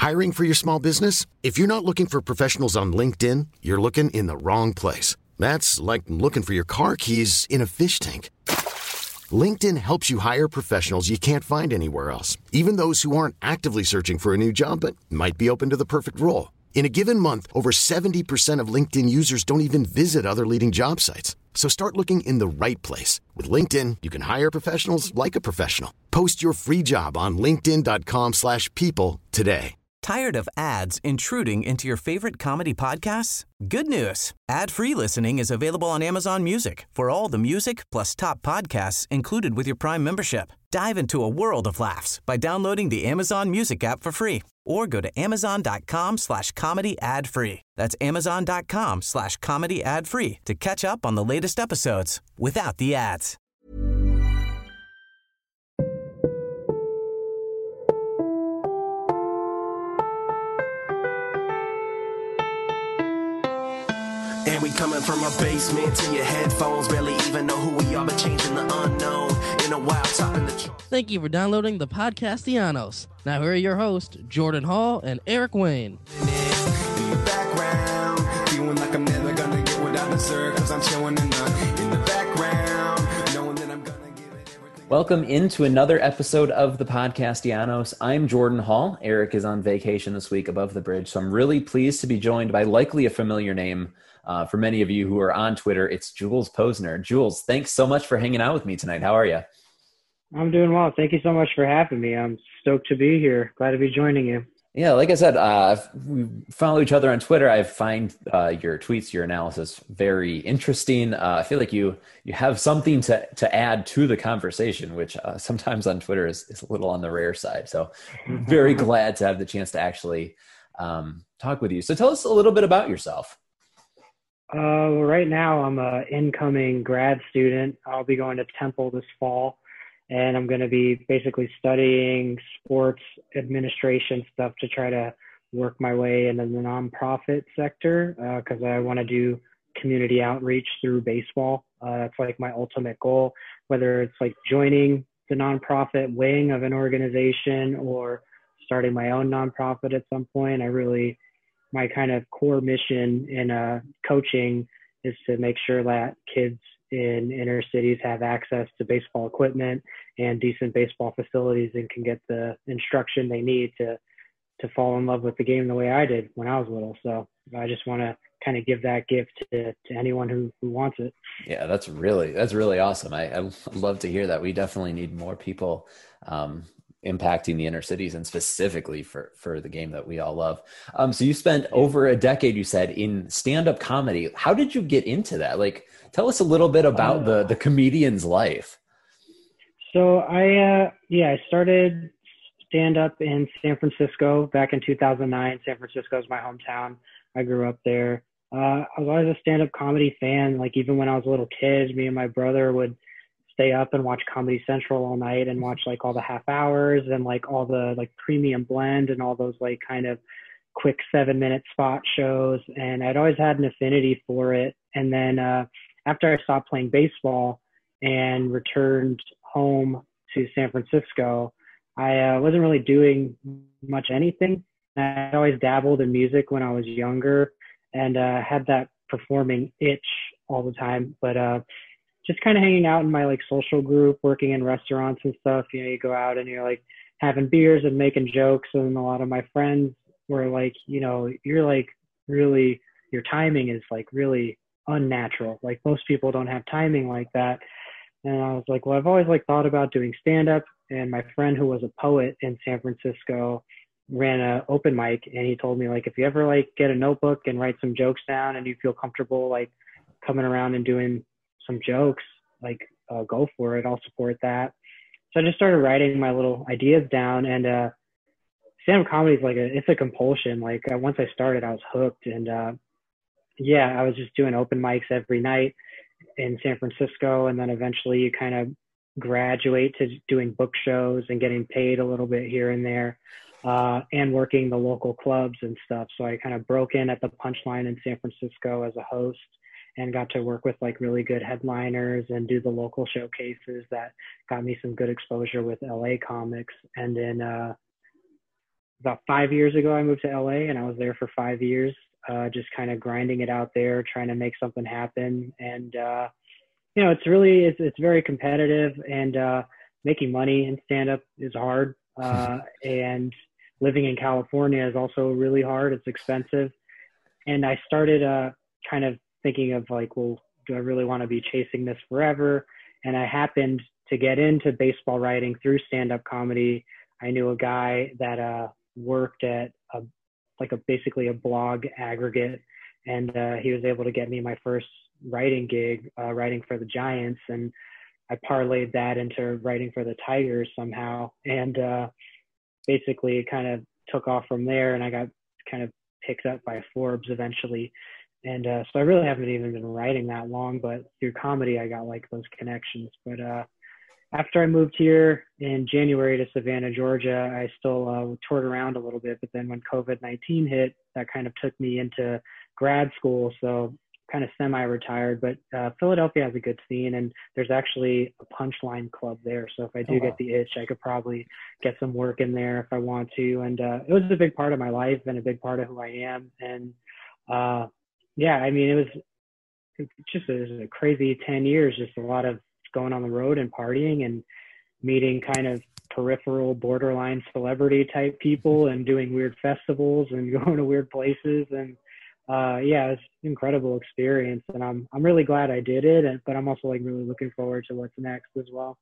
Hiring for your small business? If you're not looking for professionals on LinkedIn, you're looking in the wrong place. That's like looking for your car keys in a fish tank. LinkedIn helps you hire professionals you can't find anywhere else, even those who aren't actively searching for a new job but might be open to the perfect role. In a given month, over 70% of LinkedIn users don't even visit other leading job sites. So start looking in the right place. With LinkedIn, you can hire professionals like a professional. Post your free job on linkedin.com/people today. Tired of ads intruding into your favorite comedy podcasts? Good news. Ad-free listening is available on Amazon Music for all the music plus top podcasts included with your Prime membership. Dive into a world of laughs by downloading the Amazon Music app for free or go to amazon.com/comedy ad-free. That's amazon.com/comedy ad-free to catch up on the latest episodes without the ads. And we coming from a basement to your headphones, barely even know who we are, but changing the unknown in a wild topping the charts. Thank you for downloading the Podcastianos. Now here are your hosts, Jordan Hall and Eric Wayne. In the background, feeling like I'm never gonna get what I deserve, cause I'm chilling in the background, knowing that I'm gonna give it everything. Welcome into another episode of the Podcastianos. I'm Jordan Hall. Eric is on vacation this week above the bridge, so I'm really pleased to be joined by likely a familiar name for many of you who are on Twitter. It's Jules Posner. Jules, thanks so much for hanging out with me tonight. How are you? I'm doing well. Thank you so much for having me. I'm stoked to be here. Glad to be joining you. Yeah, like I said, we follow each other on Twitter. I find your tweets, your analysis very interesting. I feel like you have something to add to the conversation, which sometimes on Twitter is a little on the rare side. So very glad to have the chance to actually talk with you. So tell us a little bit about yourself. Right now, I'm an incoming grad student. I'll be going to Temple this fall, and I'm going to be basically studying sports administration stuff to try to work my way into the nonprofit sector because I want to do community outreach through baseball. That's like my ultimate goal, whether it's like joining the nonprofit wing of an organization or starting my own nonprofit at some point. My kind of core mission in coaching is to make sure that kids in inner cities have access to baseball equipment and decent baseball facilities and can get the instruction they need to fall in love with the game the way I did when I was little. So I just want to kind of give that gift to anyone who wants it. Yeah, that's really awesome. I love to hear that. We definitely need more people impacting the inner cities and specifically for the game that we all love. So you spent over a decade, you said, in stand-up comedy. How did you get into that? Like, tell us a little bit about the comedian's life. So I started stand-up in San Francisco back in 2009. San Francisco is my hometown. I grew up there. I was always a stand-up comedy fan. Like, even when I was a little kid, me and my brother would stay up and watch Comedy Central all night and watch like all the half hours and like all the like premium blend and all those like kind of quick 7-minute spot shows. And I'd always had an affinity for it. And then after I stopped playing baseball and returned home to San Francisco, I wasn't really doing much anything. I always dabbled in music when I was younger and had that performing itch all the time. But just kind of hanging out in my like social group, working in restaurants and stuff. You know, you go out and you're like having beers and making jokes. And a lot of my friends were like, you know, you're like really, your timing is like really unnatural. Like most people don't have timing like that. And I was like, well, I've always like thought about doing stand-up. And my friend who was a poet in San Francisco ran an open mic. And he told me like, if you ever like get a notebook and write some jokes down and you feel comfortable like coming around and doing some jokes, like go for it. I'll support that. So I just started writing my little ideas down, and stand-up comedy is like it's a compulsion. Like once I started, I was hooked, and I was just doing open mics every night in San Francisco, and then eventually you kind of graduate to doing book shows and getting paid a little bit here and there, and working the local clubs and stuff. So I kind of broke in at the Punchline in San Francisco as a host, and got to work with like really good headliners and do the local showcases that got me some good exposure with LA comics. And then about 5 years ago, I moved to LA, and I was there for 5 years, just kind of grinding it out there, trying to make something happen. And, it's very competitive, and making money in stand-up is hard. And living in California is also really hard. It's expensive. And I started kind of thinking of like, well, do I really want to be chasing this forever? And I happened to get into baseball writing through stand-up comedy. I knew a guy that worked at basically a blog aggregate, and he was able to get me my first writing gig, writing for the Giants, and I parlayed that into writing for the Tigers somehow, and basically it kind of took off from there, and I got kind of picked up by Forbes eventually. And so I really haven't even been writing that long, but through comedy I got like those connections. But after I moved here in January to Savannah, Georgia, I still toured around a little bit, but then when COVID-19 hit, that kind of took me into grad school. So kind of semi-retired, but Philadelphia has a good scene, and there's actually a Punchline Club there. So if I do get the itch, I could probably get some work in there if I want to. And it was a big part of my life and a big part of who I am. And yeah, I mean, it was a crazy 10 years, just a lot of going on the road and partying and meeting kind of peripheral borderline celebrity type people and doing weird festivals and going to weird places. And yeah, it's an incredible experience, and I'm really glad I did it, but I'm also like really looking forward to what's next as well.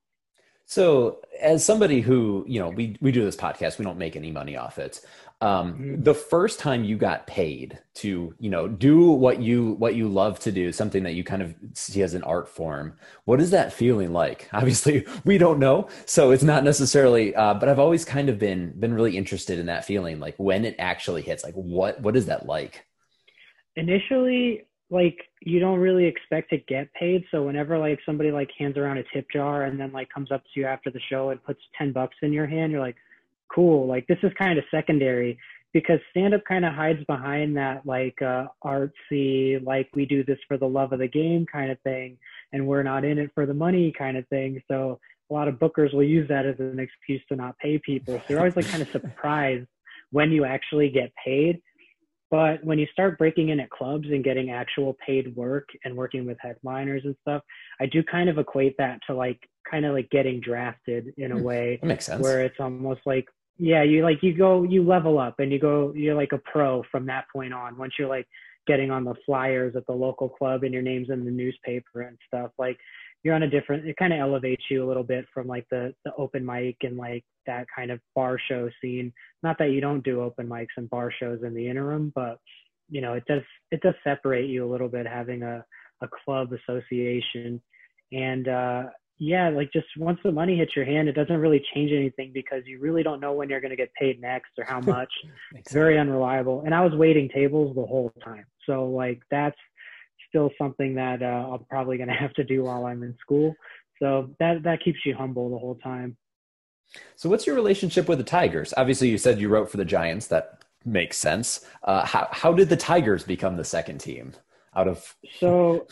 So as somebody who, we do this podcast, we don't make any money off it. The first time you got paid to, do what you love to do, something that you kind of see as an art form, what is that feeling like? Obviously we don't know, so it's not necessarily, but I've always kind of been really interested in that feeling, like when it actually hits, like what is that like? Initially, like, you don't really expect to get paid. So whenever like somebody like hands around a tip jar and then like comes up to you after the show and puts $10 in your hand, you're like, cool. Like, this is kind of secondary, because stand up kind of hides behind that like artsy, like we do this for the love of the game kind of thing, and we're not in it for the money kind of thing. So a lot of bookers will use that as an excuse to not pay people. So you're always like kind of surprised when you actually get paid. But when you start breaking in at clubs and getting actual paid work and working with headliners and stuff, I do kind of equate that to like kind of like getting drafted in a way. That makes sense. Where it's almost like, yeah, you level up and you're like a pro from that point on. Once you're like getting on the flyers at the local club and your name's in the newspaper and stuff, like you're on it kind of elevates you a little bit from like the open mic and like that kind of bar show scene. Not that you don't do open mics and bar shows in the interim, but it does separate you a little bit having a club association. And yeah, like just once the money hits your hand, it doesn't really change anything, because you really don't know when you're going to get paid next or how much. It's very unreliable. And I was waiting tables the whole time. So like that's still something that I'm probably going to have to do while I'm in school. So that keeps you humble the whole time. So what's your relationship with the Tigers? Obviously you said you wrote for the Giants. That makes sense. How did the Tigers become the second team out of? So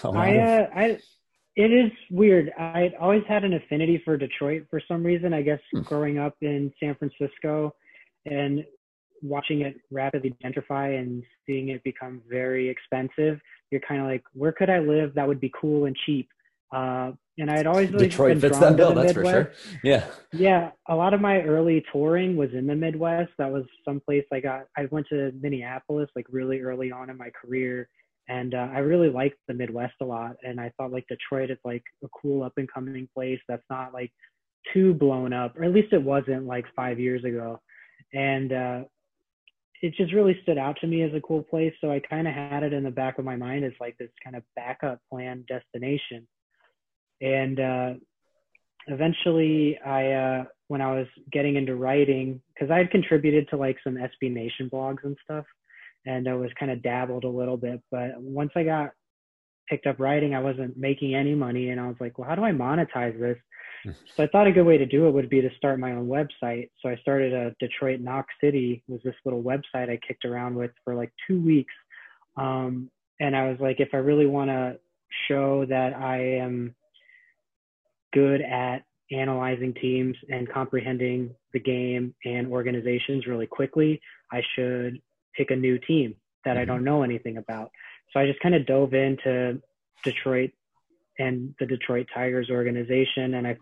it is weird. I always had an affinity for Detroit for some reason, I guess, growing up in San Francisco and watching it rapidly gentrify and seeing it become very expensive. You're kind of like, where could I live that would be cool and cheap? And I'd always really Detroit been fits drawn that bill, to the that's Midwest. for sure. Yeah. Yeah. A lot of my early touring was in the Midwest. That was someplace I went to Minneapolis like really early on in my career. And I really liked the Midwest a lot. And I thought like Detroit is like a cool up and coming place that's not like too blown up, or at least it wasn't like 5 years ago. And it just really stood out to me as a cool place. So I kind of had it in the back of my mind as like this kind of backup plan destination. And eventually when I was getting into writing, because I had contributed to like some SB Nation blogs and stuff, and I was kind of dabbled a little bit. But once I got picked up writing, I wasn't making any money. And I was like, well, how do I monetize this? So I thought a good way to do it would be to start my own website. So I started a Detroit Knox City, was this little website I kicked around with for like 2 weeks. And I was like, if I really want to show that I am good at analyzing teams and comprehending the game and organizations really quickly, I should pick a new team that I don't know anything about. So I just kind of dove into Detroit and the Detroit Tigers organization. And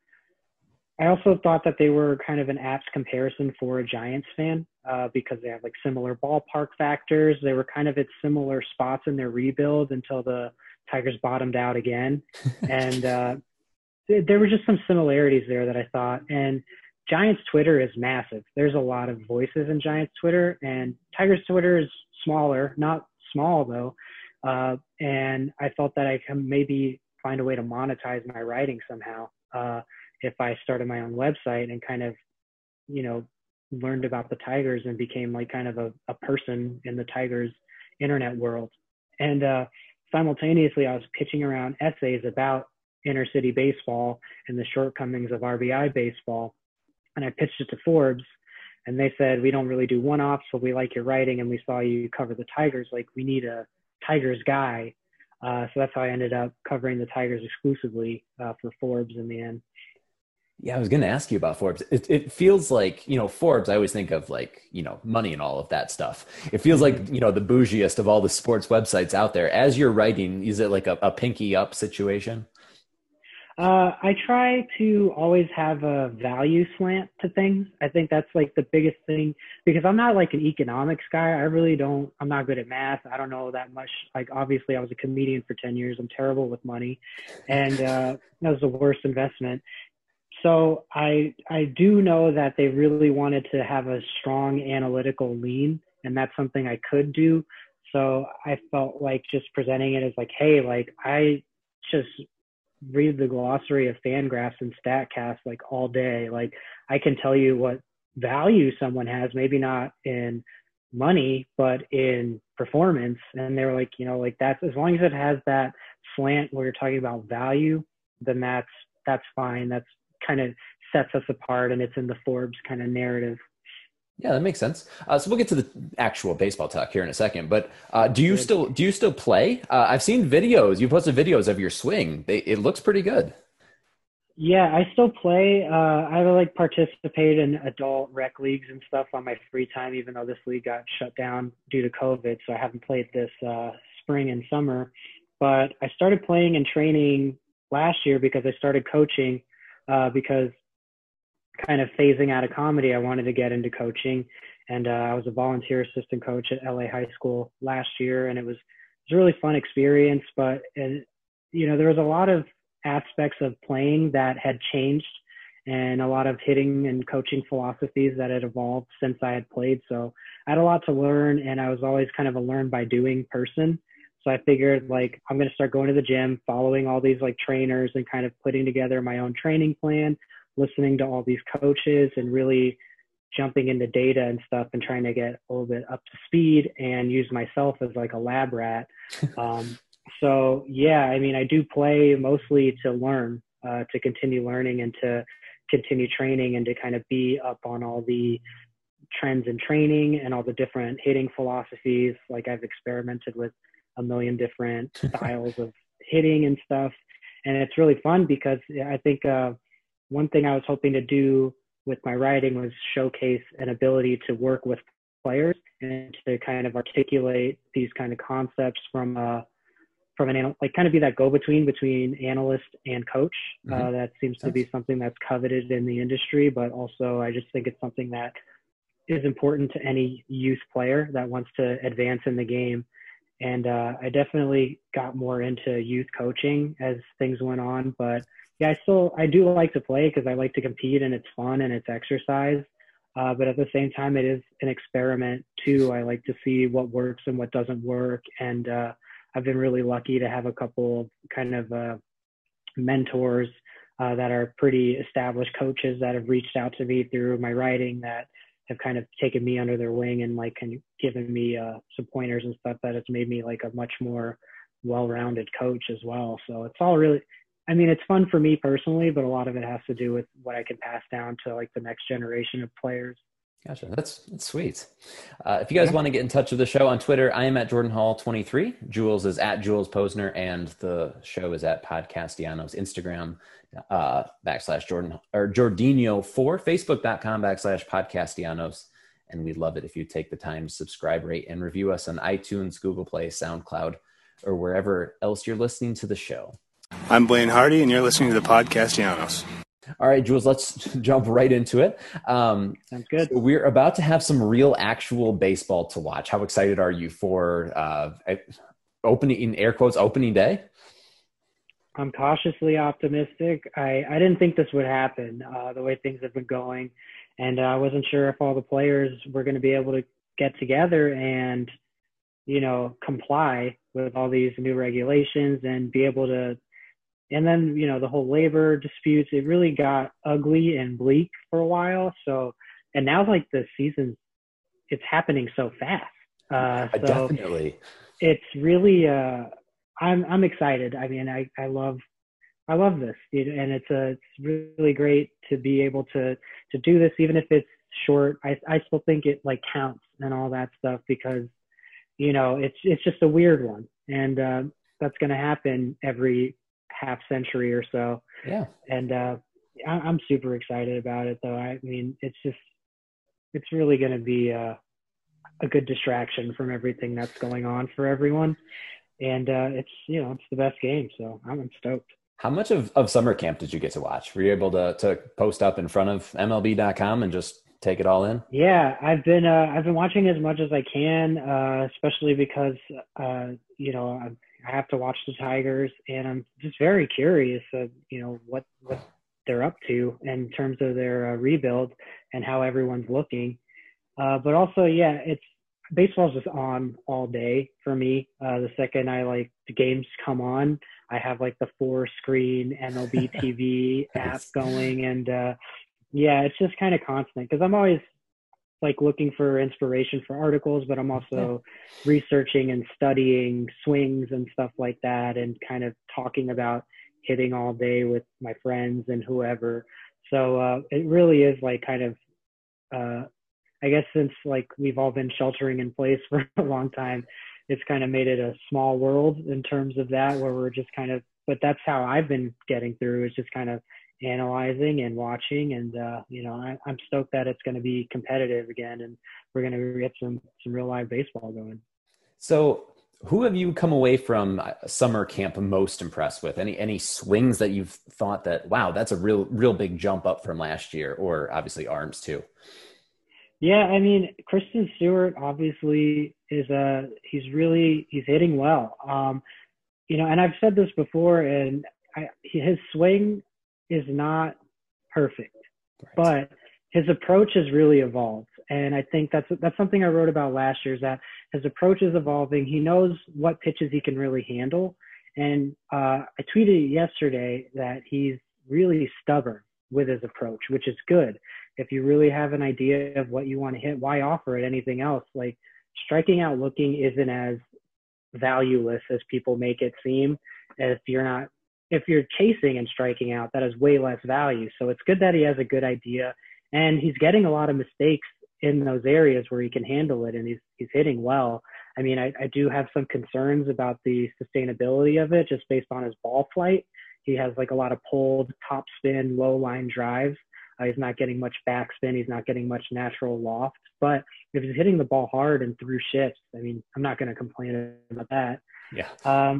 I also thought that they were kind of an apt comparison for a Giants fan because they have like similar ballpark factors. They were kind of at similar spots in their rebuild until the Tigers bottomed out again. And there were just some similarities there that I thought. And Giants Twitter is massive. There's a lot of voices in Giants Twitter, and Tigers Twitter is smaller, not small though. And I felt that I can maybe find a way to monetize my writing somehow if I started my own website and kind of, learned about the Tigers and became like kind of a person in the Tigers internet world. And simultaneously, I was pitching around essays about inner city baseball and the shortcomings of RBI baseball. And I pitched it to Forbes, and they said, we don't really do one-offs, but we like your writing, and we saw you cover the Tigers. Like, we need a Tigers guy. So that's how I ended up covering the Tigers exclusively for Forbes in the end. Yeah, I was going to ask you about Forbes. It feels like, Forbes, I always think of like, money and all of that stuff. It feels like, the bougiest of all the sports websites out there. As you're writing, is it like a pinky up situation? I try to always have a value slant to things. I think that's like the biggest thing, because I'm not like an economics guy. I'm not good at math. I don't know that much. Like, obviously I was a comedian for 10 years. I'm terrible with money, and that was the worst investment. So I do know that they really wanted to have a strong analytical lean, and that's something I could do. So I felt like just presenting it as like, hey, like, I just read the glossary of Fangraphs and StatCast like all day. Like, I can tell you what value someone has, maybe not in money, but in performance. And they were like, like, that's, as long as it has that slant where you're talking about value, then that's fine. That's kind of sets us apart, and it's in the Forbes kind of narrative. Yeah, that makes sense. So we'll get to the actual baseball talk here in a second. But do you still play? I've seen videos. You posted videos of your swing. It looks pretty good. Yeah, I still play. I like participate in adult rec leagues and stuff on my free time, even though this league got shut down due to COVID. So I haven't played this spring and summer. But I started playing and training last year because I started coaching because kind of phasing out of comedy, I wanted to get into coaching. And I was a volunteer assistant coach at LA High School last year, and it was a really fun experience. But, there was a lot of aspects of playing that had changed, and a lot of hitting and coaching philosophies that had evolved since I had played. So I had a lot to learn, and I was always kind of a learn by doing person. So I figured, like, I'm going to start going to the gym, following all these like trainers, and kind of putting together my own training plan, listening to all these coaches, and really jumping into data and stuff and trying to get a little bit up to speed and use myself as like a lab rat. So yeah, I mean, I do play mostly to learn, to continue learning and to continue training, and to kind of be up on all the trends in training and all the different hitting philosophies. Like, I've experimented with a million different styles of hitting and stuff. And it's really fun because I think one thing I was hoping to do with my writing was showcase an ability to work with players and to kind of articulate these kind of concepts from an like kind of be that go-between between analyst and coach. That seems to be something that's coveted in the industry, but also I just think it's something that is important to any youth player that wants to advance in the game. And I definitely got more into youth coaching as things went on. But yeah, I do like to play because I like to compete, and it's fun and it's exercise. But at the same time, it is an experiment too. I like to see what works and what doesn't work. And I've been really lucky to have a couple of kind of mentors that are pretty established coaches that have reached out to me through my writing, that have kind of taken me under their wing and like kind of given me some pointers and stuff that has made me like a much more well-rounded coach as well. So it's all really, I mean, it's fun for me personally, but a lot of it has to do with what I can pass down to like the next generation of players. Gotcha. That's sweet. If you guys want to get in touch with the show on Twitter, I am at Jordan Hall 23. Jules is at Jules Posner, and the show is at Podcastianos. Instagram / Jordan or Jordinho4, Facebook.com / Podcastianos. And we'd love it if you take the time to subscribe, rate, and review us on iTunes, Google Play, SoundCloud, or wherever else you're listening to the show. I'm Blaine Hardy, and you're listening to the Podcastianos. All right, Jules, let's jump right into it. Sounds good. So we're about to have some real actual baseball to watch. How excited are you for opening, in air quotes, opening day? I'm cautiously optimistic. I didn't think this would happen the way things have been going. And I wasn't sure if all the players were going to be able to get together and, comply with all these new regulations and be able to. And then, the whole labor disputes, it really got ugly and bleak for a while. So, and now like the season, it's happening so fast. So Definitely. It's really, I'm excited. I mean, I love this, and it's really great to be able to do this, even if it's short. I still think it like counts and all that stuff because, it's just a weird one. And that's going to happen every half century or so. Yeah. And I'm super excited about it though. I mean, it's really going to be a good distraction from everything that's going on for everyone. And it's the best game. So I'm stoked. How much of summer camp did you get to watch? Were you able to post up in front of MLB.com and just take it all in? Yeah, I've been watching as much as I can, especially because I have to watch the Tigers, and I'm just very curious of what they're up to in terms of their rebuild and how everyone's looking. But also, yeah, baseball's just on all day for me. The second the games come on, I have like the 4-screen MLB TV app going, and it's just kind of constant because I'm always like looking for inspiration for articles, but I'm also researching and studying swings and stuff like that, and kind of talking about hitting all day with my friends and whoever. So it really is like kind of, I guess since like we've all been sheltering in place for a long time, it's kind of made it a small world in terms of that, where we're just kind of, but that's how I've been getting through, is just kind of analyzing and watching. And, I'm stoked that it's going to be competitive again, and we're going to get some real live baseball going. So who have you come away from summer camp most impressed with? Any swings that you've thought that, wow, that's a real big jump up from last year, or obviously arms too? Yeah, I mean, Kristen Stewart obviously is he's hitting well. And I've said this before, and his swing is not perfect, but his approach has really evolved. And I think that's something I wrote about last year, is that his approach is evolving. He knows what pitches he can really handle. And I tweeted yesterday that he's really stubborn with his approach, which is good. If you really have an idea of what you want to hit, why offer it anything else? Like, striking out looking isn't as valueless as people make it seem. If you're chasing and striking out, that has way less value. So it's good that he has a good idea, and he's getting a lot of mistakes in those areas where he can handle it, and he's hitting well. I mean, I do have some concerns about the sustainability of it, just based on his ball flight. He has like a lot of pulled top spin, low line drives. He's not getting much backspin. He's not getting much natural loft. But if he's hitting the ball hard and through shifts, I mean, I'm not going to complain about that. Yeah.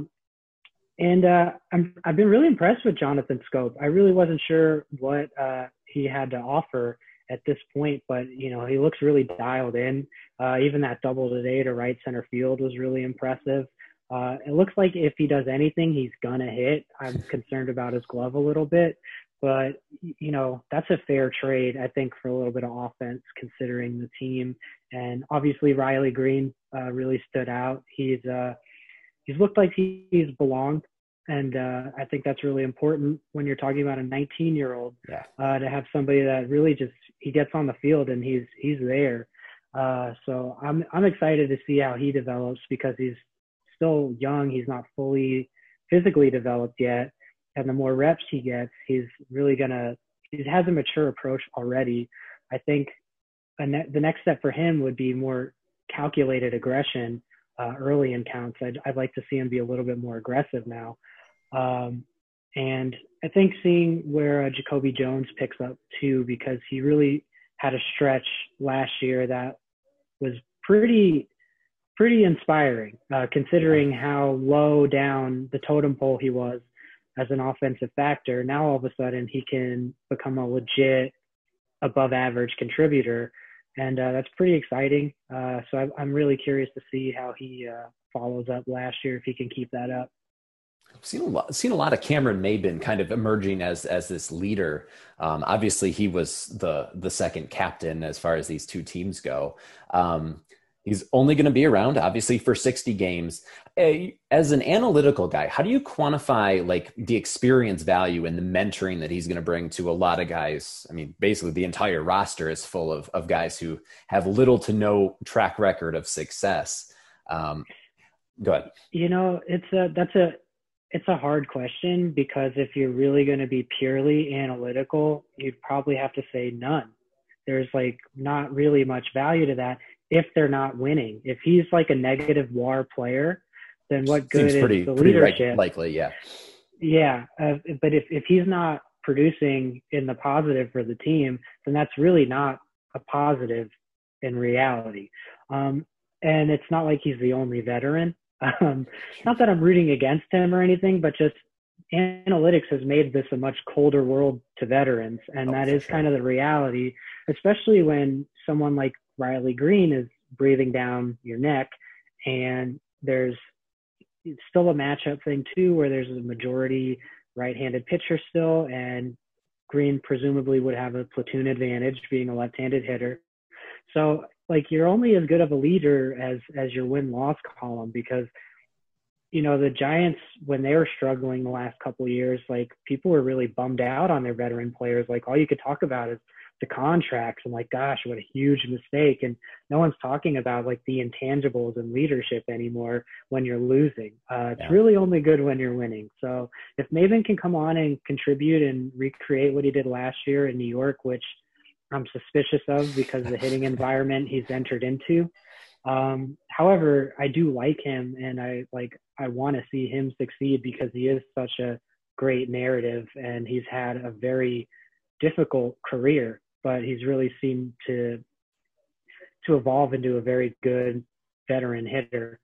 I've been really impressed with Jonathan Scope. I really wasn't sure what he had to offer at this point, but he looks really dialed in. Even that double today to right center field was really impressive. It looks like if he does anything, he's gonna hit. I'm concerned about his glove a little bit, but that's a fair trade, I think, for a little bit of offense considering the team. And obviously Riley Green really stood out. He's looked like he's belonged, and I think that's really important when you're talking about a 19-year-old to have somebody that really just, he gets on the field and he's there. So I'm excited to see how he develops, because he's still young. He's not fully physically developed yet. And the more reps he gets, he's really he has a mature approach already. I think the next step for him would be more calculated aggression early in counts. I'd like to see him be a little bit more aggressive now. And I think seeing where Jacoby Jones picks up too, because he really had a stretch last year that was pretty inspiring, considering how low down the totem pole he was as an offensive factor. Now all of a sudden he can become a legit above average contributor. And that's pretty exciting. So I'm really curious to see how he follows up last year, if he can keep that up. I've seen a lot of Cameron Maybin kind of emerging as this leader. Obviously, he was the second captain as far as these two teams go. He's only going to be around, obviously, for 60 games. As an analytical guy, how do you quantify like the experience value and the mentoring that he's going to bring to a lot of guys? I mean, basically, the entire roster is full of guys who have little to no track record of success. Go ahead. You know, it's a hard question, because if you're really going to be purely analytical, you'd probably have to say none. There's like not really much value to that if they're not winning. If he's like a negative WAR player, then what good is the leadership? Likely, yeah. Yeah, but if he's not producing in the positive for the team, then that's really not a positive in reality. And it's not like he's the only veteran. Not that I'm rooting against him or anything, but just analytics has made this a much colder world to veterans. And that is kind of the reality, especially when someone like Riley Green is breathing down your neck, and there's still a matchup thing too, where there's a majority right-handed pitcher still, and Green presumably would have a platoon advantage being a left-handed hitter. So like, you're only as good of a leader as your win-loss column, because, you know, the Giants, when they were struggling the last couple of years, like, people were really bummed out on their veteran players. Like, all you could talk about is the contracts, and like, gosh, what a huge mistake. And no one's talking about like the intangibles and leadership anymore when you're losing. It's really only good when you're winning. So if Maybin can come on and contribute and recreate what he did last year in New York, which I'm suspicious of because of the hitting environment he's entered into. However, I do like him, and I want to see him succeed, because he is such a great narrative, and he's had a very difficult career, but he's really seemed to evolve into a very good veteran hitter.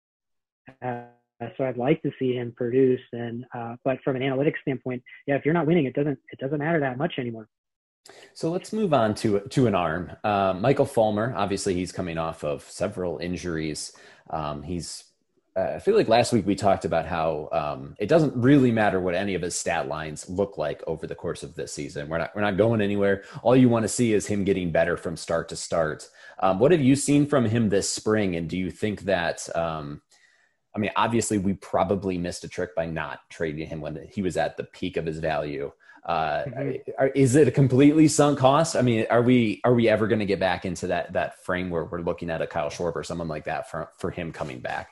So I'd like to see him produce, and but from an analytics standpoint, yeah, if you're not winning, it doesn't matter that much anymore. So let's move on to an arm. Michael Fulmer, obviously he's coming off of several injuries. I feel like last week we talked about how it doesn't really matter what any of his stat lines look like over the course of this season. We're not going anywhere. All you want to see is him getting better from start to start. What have you seen from him this spring? And do you think that, I mean, obviously we probably missed a trick by not trading him when he was at the peak of his value. Is it a completely sunk cost? I mean, are we ever going to get back into that frame where we're looking at a Kyle Schwarber or someone like that for him coming back?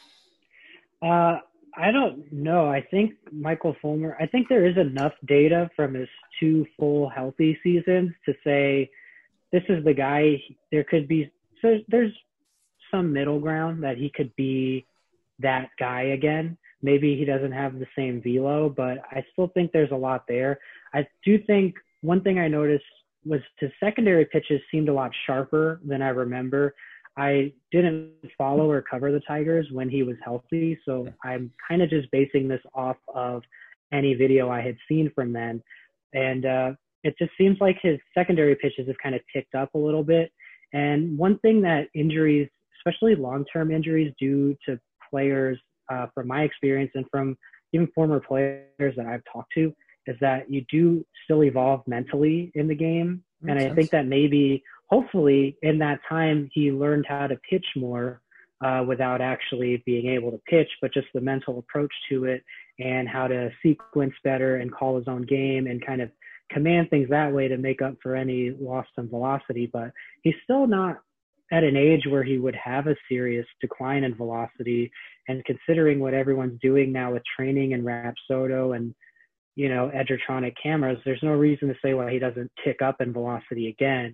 I don't know. I think Michael Fulmer, I think there is enough data from his 2 full healthy seasons to say this is the guy. There's some middle ground that he could be that guy again. Maybe he doesn't have the same velo, but I still think there's a lot there. I do think one thing I noticed was his secondary pitches seemed a lot sharper than I remember. I didn't follow or cover the Tigers when he was healthy, so I'm kind of just basing this off of any video I had seen from then. And it just seems like his secondary pitches have kind of ticked up a little bit. And one thing that injuries, especially long-term injuries, do to players, from my experience and from even former players that I've talked to, is that you do still evolve mentally in the game. And I think that maybe, hopefully, in that time, he learned how to pitch more without actually being able to pitch, but just the mental approach to it and how to sequence better and call his own game and kind of command things that way to make up for any loss in velocity. But he's still not at an age where he would have a serious decline in velocity. And considering what everyone's doing now with training and Rapsodo and, you know, Edgertronic cameras, there's no reason to say why he doesn't tick up in velocity again.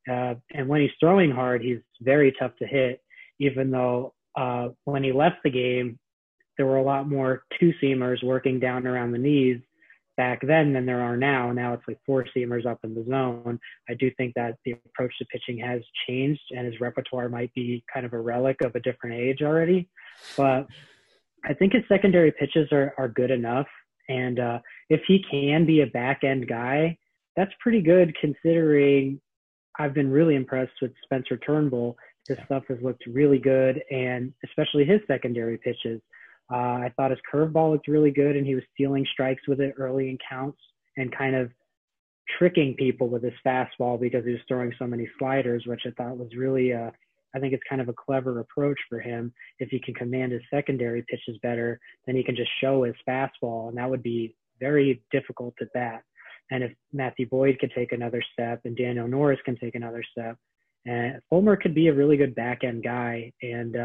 And when he's throwing hard, he's very tough to hit, even though when he left the game, there were a lot more two-seamers working down around the knees back then than there are now. Now it's like four-seamers up in the zone. I do think that the approach to pitching has changed, and his repertoire might be kind of a relic of a different age already. But I think his secondary pitches are good enough. And if he can be a back-end guy, that's pretty good considering I've been really impressed with Spencer Turnbull. His stuff has looked really good, and especially his secondary pitches. I thought his curveball looked really good, and he was stealing strikes with it early in counts and kind of tricking people with his fastball because he was throwing so many sliders, which I thought was really, I think it's kind of a clever approach for him. If he can command his secondary pitches better, then he can just show his fastball, and that would be very difficult at bat. And if Matthew Boyd could take another step and Daniel Norris can take another step, and Fulmer could be a really good back-end guy. And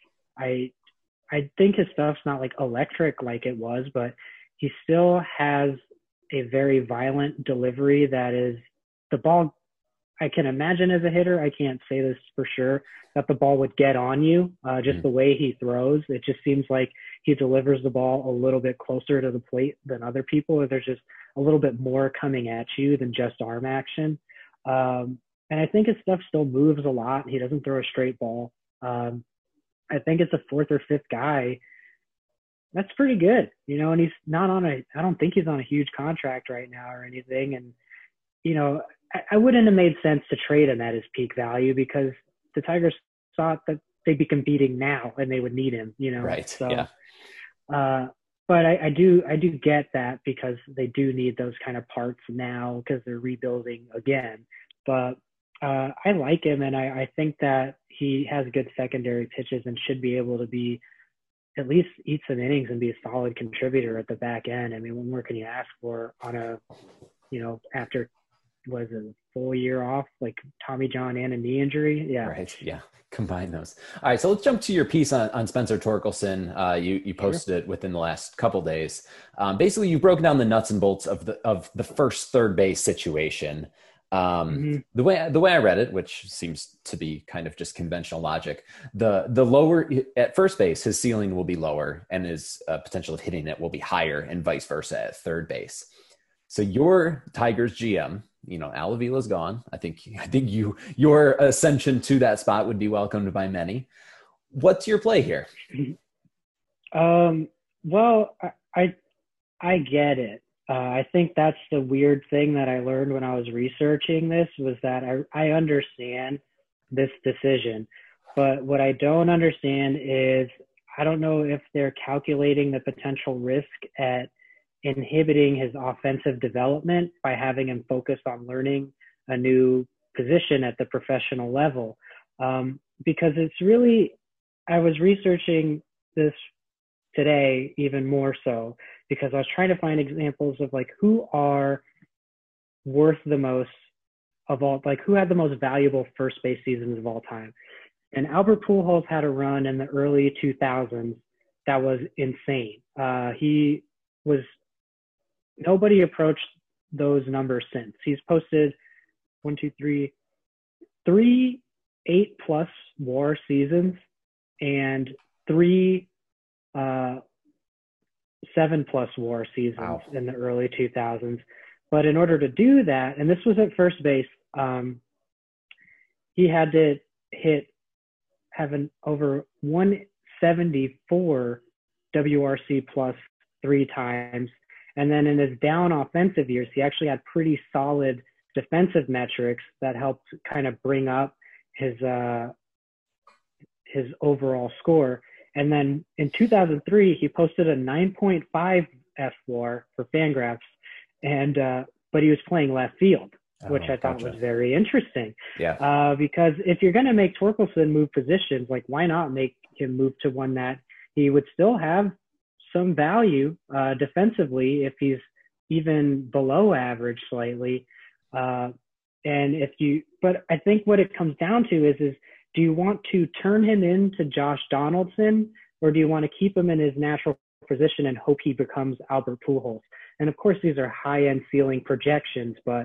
I think his stuff's not like electric like it was, but he still has a very violent delivery that is the ball. I can imagine as a hitter, I can't say this for sure, that the ball would get on you. Just the way he throws, it just seems like he delivers the ball a little bit closer to the plate than other people, or there's just a little bit more coming at you than just arm action. And I think his stuff still moves a lot. He doesn't throw a straight ball. I think it's a fourth or fifth guy. That's pretty good, and he's not on I don't think he's on a huge contract right now or anything. And, I wouldn't have made sense to trade him at his peak value because the Tigers thought that they'd be competing now and they would need him, Right. So, yeah. But I do get that because they do need those kind of parts now because they're rebuilding again. But I like him, and I think that he has good secondary pitches and should be able to be at least eat some innings and be a solid contributor at the back end. I mean, what more can you ask for on a, after was a full year off, like Tommy John and a knee injury? Yeah. Right. Yeah. Combine those. All right. So let's jump to your piece on Spencer Torkelson. You posted it within the last couple days. Basically, you broke down the nuts and bolts of the first third base situation. The way I read it, which seems to be kind of just conventional logic, the lower at first base, his ceiling will be lower and his potential of hitting it will be higher, and vice versa at third base. So your Tigers GM, Al Avila's gone. I think your ascension to that spot would be welcomed by many. What's your play here? Well, I get it. I think that's the weird thing that I learned when I was researching this was that I understand this decision, but what I don't understand is I don't know if they're calculating the potential risk at inhibiting his offensive development by having him focus on learning a new position at the professional level. Because it's really, I was researching this today even more so because I was trying to find examples of like who are worth the most of all, like who had the most valuable first base seasons of all time. And Albert Pujols had a run in the early 2000s that was insane. Nobody approached those numbers since. He's posted 3 8+ WAR seasons and 3 7+ WAR seasons in the early 2000s. But in order to do that, and this was at first base, he had to have an over 174 WRC plus 3 times. And then in his down offensive years, he actually had pretty solid defensive metrics that helped kind of bring up his overall score. And then in 2003, he posted a 9.5 FWAR for Fangraphs, and but he was playing left field, which I thought was very interesting. Yeah. Because if you're going to make Torkelson move positions, like why not make him move to one that he would still have some value defensively if he's even below average slightly. But I think what it comes down to is do you want to turn him into Josh Donaldson, or do you want to keep him in his natural position and hope he becomes Albert Pujols? And of course, these are high-end ceiling projections, but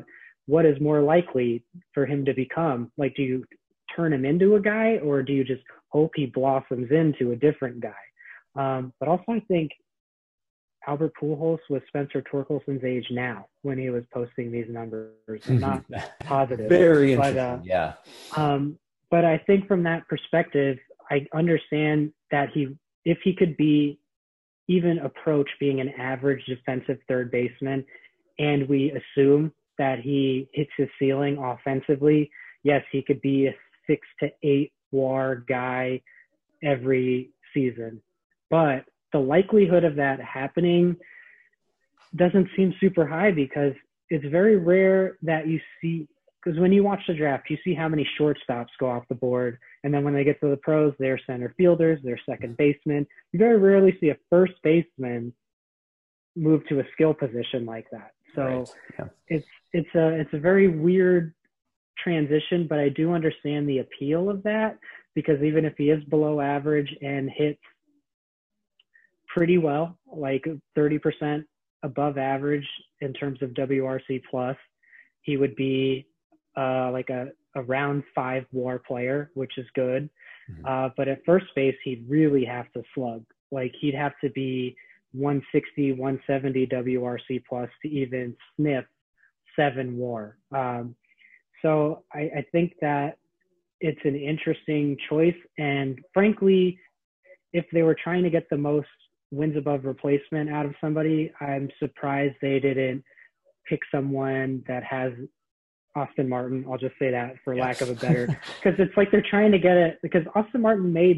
what is more likely for him to become? Like, do you turn him into a guy, or do you just hope he blossoms into a different guy? But also I think Albert Pujols was Spencer Torkelson's age now when he was posting these numbers. I'm not positive. Very interesting. Yeah. But I think from that perspective, I understand that if he could be even approach being an average defensive third baseman, and we assume that he hits his ceiling offensively, yes, he could be a 6 to 8 WAR guy every season. But the likelihood of that happening doesn't seem super high, because it's very rare that you see, because when you watch the draft, you see how many shortstops go off the board. And then when they get to the pros, they're center fielders, they're second basemen. You very rarely see a first baseman move to a skill position like that. So it's a very weird transition, but I do understand the appeal of that, because even if he is below average and hits pretty well, like 30% above average in terms of WRC plus, he would be like a round 5 WAR player, which is good. But at first base, he'd really have to slug. Like, he'd have to be 160, 170 WRC plus to even sniff 7 WAR. So I think that it's an interesting choice. And frankly, if they were trying to get the most wins above replacement out of somebody, I'm surprised they didn't pick someone that has Austin Martin. I'll just say that for lack of a better, because it's like they're trying to get it, because Austin Martin may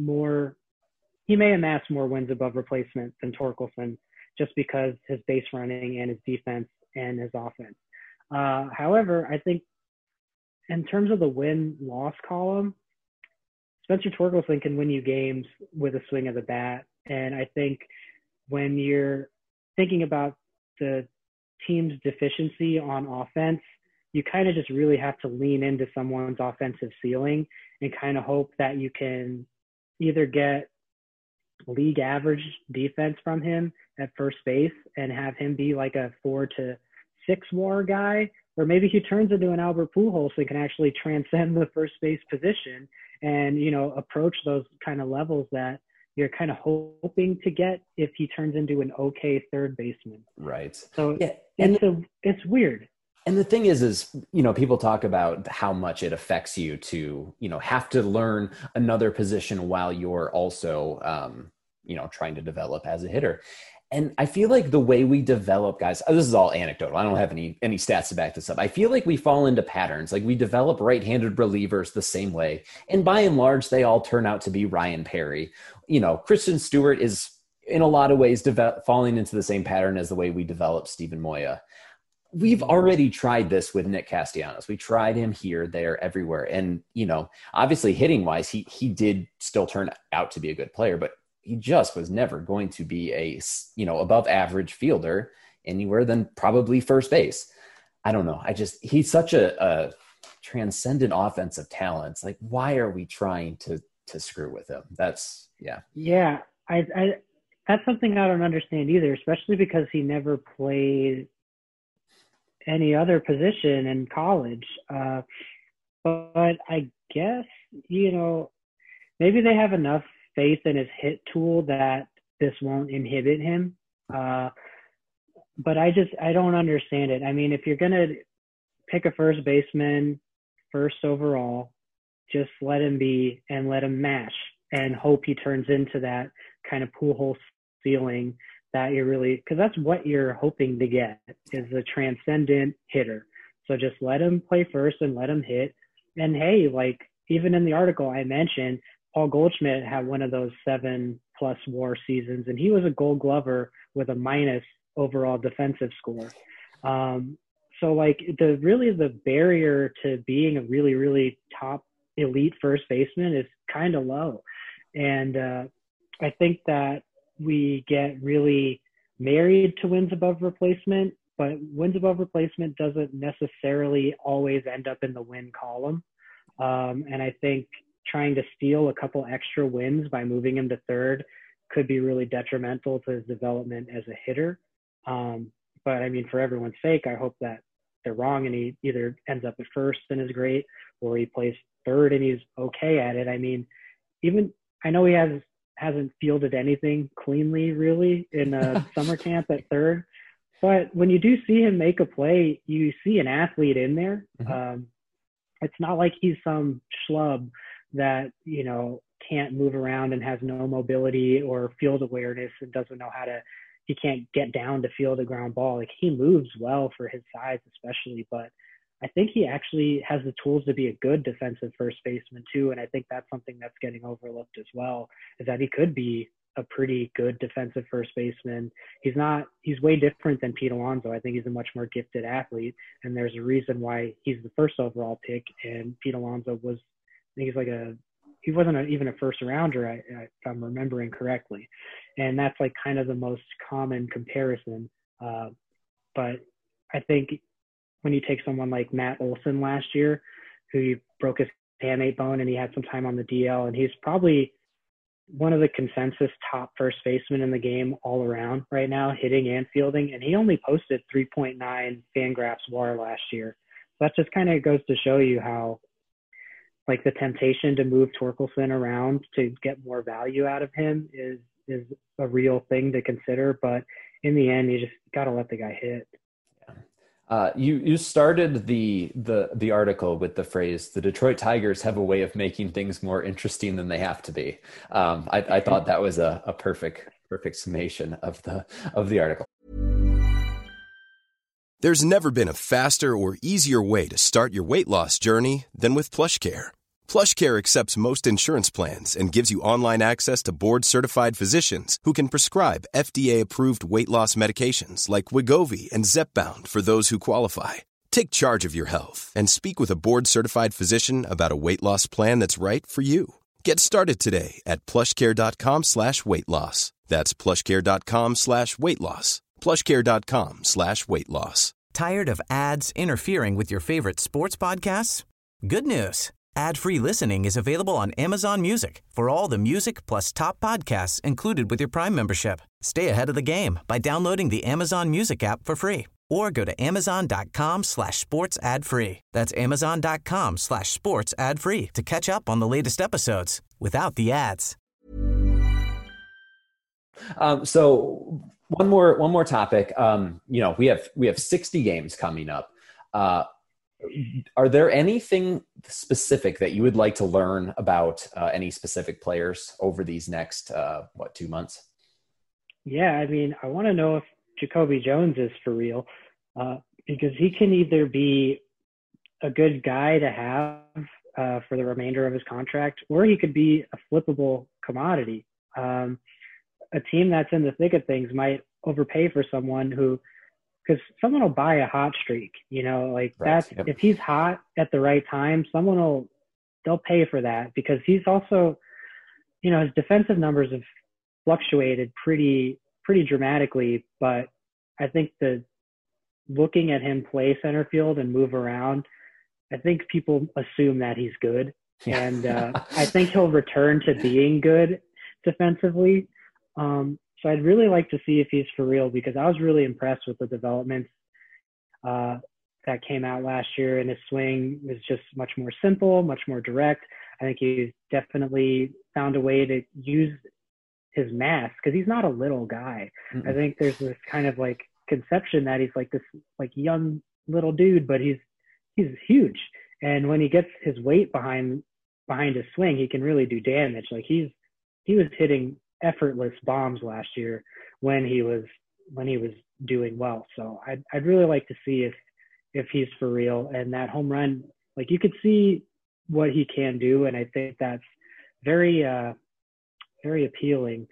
amass more wins above replacement than Torkelson, just because his base running and his defense and his offense. However, I think in terms of the win-loss column, Spencer Torkelson can win you games with a swing of the bat. And I think when you're thinking about the team's deficiency on offense, you kind of just really have to lean into someone's offensive ceiling and kind of hope that you can either get league average defense from him at first base and have him be like a 4 to 6 WAR guy, or maybe he turns into an Albert Pujols and can actually transcend the first base position and, approach those kind of levels that you're kind of hoping to get if he turns into an okay third baseman. Right. So it's weird. And the thing is, people talk about how much it affects you to, have to learn another position while you're also, trying to develop as a hitter. And I feel like the way we develop guys, this is all anecdotal, I don't have any stats to back this up. I feel like we fall into patterns. Like, we develop right-handed relievers the same way. And by and large, they all turn out to be Ryan Perry. Christian Stewart is in a lot of ways falling into the same pattern as the way we develop Steven Moya. We've already tried this with Nick Castellanos. We tried him here, there, everywhere. And, obviously hitting wise, he did still turn out to be a good player, but he just was never going to be a, above average fielder anywhere than probably first base. I don't know. He's such a transcendent offensive talent. Like, why are we trying to screw with him? That's. I that's something I don't understand either, especially because he never played any other position in college. But I guess, maybe they have enough faith in his hit tool that this won't inhibit him. But I don't understand it. I mean, if you're going to pick a first baseman first overall, just let him be and let him mash and hope he turns into that kind of Pujols ceiling that you're really, because that's what you're hoping to get, is a transcendent hitter. So just let him play first and let him hit. And hey, like, even in the article I mentioned, Paul Goldschmidt had one of those 7+ WAR seasons, and he was a Gold Glover with a minus overall defensive score. So like the barrier to being a really, really top elite first baseman is kind of low. And I think that we get really married to wins above replacement, but wins above replacement doesn't necessarily always end up in the win column. And I think trying to steal a couple extra wins by moving him to third could be really detrimental to his development as a hitter. But I mean, for everyone's sake, I hope that they're wrong and he either ends up at first and is great, or he plays third and he's okay at it. I mean, even I know he hasn't fielded anything cleanly really in summer camp at third, but when you do see him make a play, you see an athlete in there. Mm-hmm. It's not like he's some schlub that, you know, can't move around and has no mobility or field awareness and doesn't know he can't get down to field a ground ball. Like, he moves well for his size especially, but I think he actually has the tools to be a good defensive first baseman too. And I think that's something that's getting overlooked as well, is that he could be a pretty good defensive first baseman. He's way different than Pete Alonso. I think he's a much more gifted athlete, and there's a reason why he's the first overall pick. And Pete Alonso was, I think he wasn't even a first rounder, if I'm remembering correctly. And that's like kind of the most common comparison. But I think when you take someone like Matt Olson last year, who broke his hamate bone and he had some time on the DL, and he's probably one of the consensus top first basemen in the game all around right now, hitting and fielding. And he only posted 3.9 Fangraphs WAR last year. So that just kind of goes to show you how, like, the temptation to move Torkelson around to get more value out of him is a real thing to consider. But in the end, you just got to let the guy hit. You started the article with the phrase, "The Detroit Tigers have a way of making things more interesting than they have to be." I thought that was a perfect summation of the article. There's never been a faster or easier way to start your weight loss journey than with PlushCare. PlushCare accepts most insurance plans and gives you online access to board-certified physicians who can prescribe FDA-approved weight loss medications like Wegovy and Zepbound for those who qualify. Take charge of your health and speak with a board-certified physician about a weight loss plan that's right for you. Get started today at plushcare.com/weight loss. That's plushcare.com/weight loss. plushcare.com/weight loss. Tired of ads interfering with your favorite sports podcasts? Good news. Ad-free listening is available on Amazon Music for all the music plus top podcasts included with your Prime membership. Stay ahead of the game by downloading the Amazon Music app for free, or go to amazon.com/sports ad free. That's amazon.com/sports ad free to catch up on the latest episodes without the ads. So one more topic. We have 60 games coming up. Are there anything specific that you would like to learn about any specific players over these next 2 months? Yeah, I mean, I want to know if Jacoby Jones is for real, because he can either be a good guy to have for the remainder of his contract, or he could be a flippable commodity. A team that's in the thick of things might overpay for someone because someone will buy a hot streak, like right. that's, Yep. If he's hot at the right time, they'll pay for that, because he's also, his defensive numbers have fluctuated pretty dramatically, but I think looking at him play center field and move around, I think people assume that he's good. Yeah. And I think he'll return to being good defensively. So I'd really like to see if he's for real, because I was really impressed with the developments that came out last year, and his swing was just much more simple, much more direct. I think he's definitely found a way to use his mass, because he's not a little guy. Mm-mm. I think there's this kind of like conception that he's like this like young little dude, but he's huge. And when he gets his weight behind his swing, he can really do damage. Like he was hitting effortless bombs last year when he was doing well. So I'd really like to see if he's for real. And that home run, like, you could see what he can do, and I think that's very very appealing.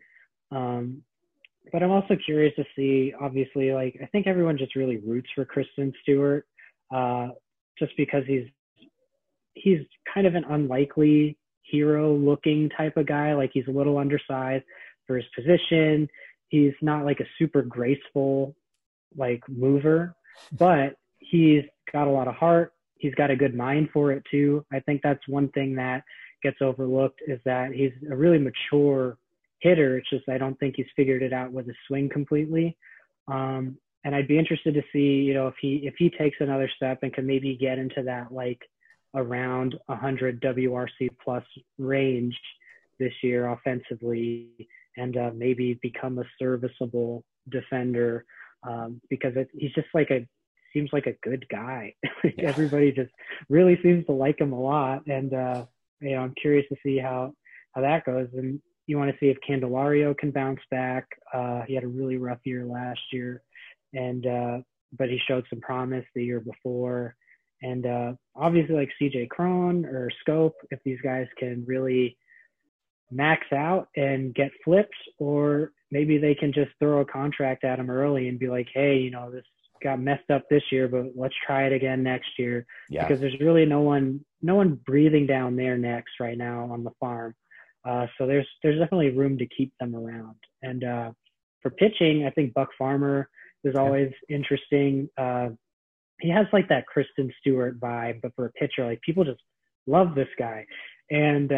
But I'm also curious to see, obviously, like, I think everyone just really roots for Kristen Stewart, just because he's kind of an unlikely hero looking type of guy. Like, he's a little undersized for his position. He's not like a super graceful like mover, but he's got a lot of heart. He's got a good mind for it too. I think that's one thing that gets overlooked, is that he's a really mature hitter. It's just, I don't think he's figured it out with his swing completely. and I'd be interested to see, if he takes another step and can maybe get into that like around 100 WRC plus range this year offensively, and maybe become a serviceable defender, because he's just seems like a good guy. Everybody just really seems to like him a lot, and I'm curious to see how that goes. And you want to see if Candelario can bounce back. He had a really rough year last year, and but he showed some promise the year before. And obviously, like CJ Cron or Scope, if these guys can really max out and get flips, or maybe they can just throw a contract at him early and be like, hey, this got messed up this year, but let's try it again next year. Yeah. Because there's really no one breathing down their necks right now on the farm. So there's definitely room to keep them around. And for pitching, I think Buck Farmer is always interesting. He has like that Kristen Stewart vibe, but for a pitcher, like people just love this guy. And,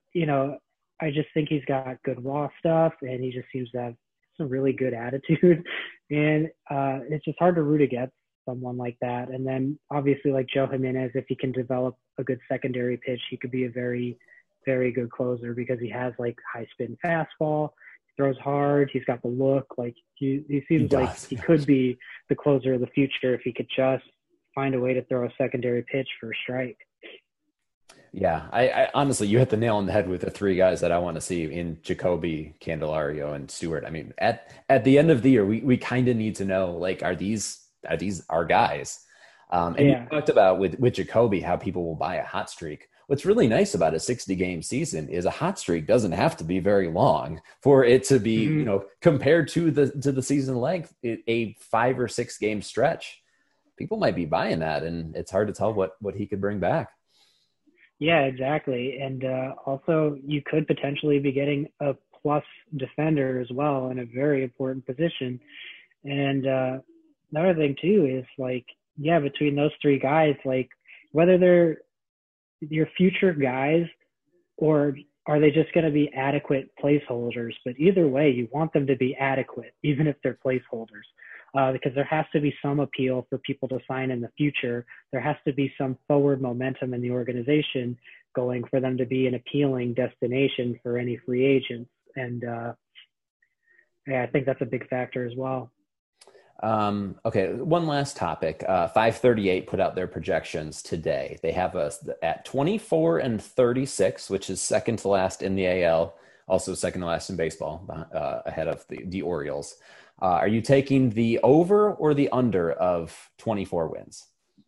I just think he's got good raw stuff, and he just seems to have some really good attitude. And it's just hard to root against someone like that. And then obviously like Joe Jimenez, if he can develop a good secondary pitch, he could be a very, very good closer, because he has like high spin fastball, he throws hard, he's got the look, like he seems like he could be the closer of the future if he could just find a way to throw a secondary pitch for a strike. Yeah, I honestly, you hit the nail on the head with the three guys that I want to see in Jacoby, Candelario, and Stewart. I mean, at the end of the year, we kind of need to know, like, are these our guys? And you talked about with Jacoby how people will buy a hot streak. What's really nice about a 60-game season is a hot streak doesn't have to be very long for it to be, compared to the season length, a 5 or 6 game stretch. People might be buying that, and it's hard to tell what he could bring back. Yeah, exactly. And also you could potentially be getting a plus defender as well in a very important position. And another thing too is like, between those three guys, like whether they're your future guys or are they just going to be adequate placeholders? But either way, you want them to be adequate, even if they're placeholders. Because there has to be some appeal for people to sign in the future. There has to be some forward momentum in the organization going for them to be an appealing destination for any free agents. And I think that's a big factor as well. Okay, one last topic. 538 put out their projections today. They have us at 24-36, which is second to last in the AL, also second to last in baseball, ahead of the Orioles. Are you taking the over or the under of 24 wins?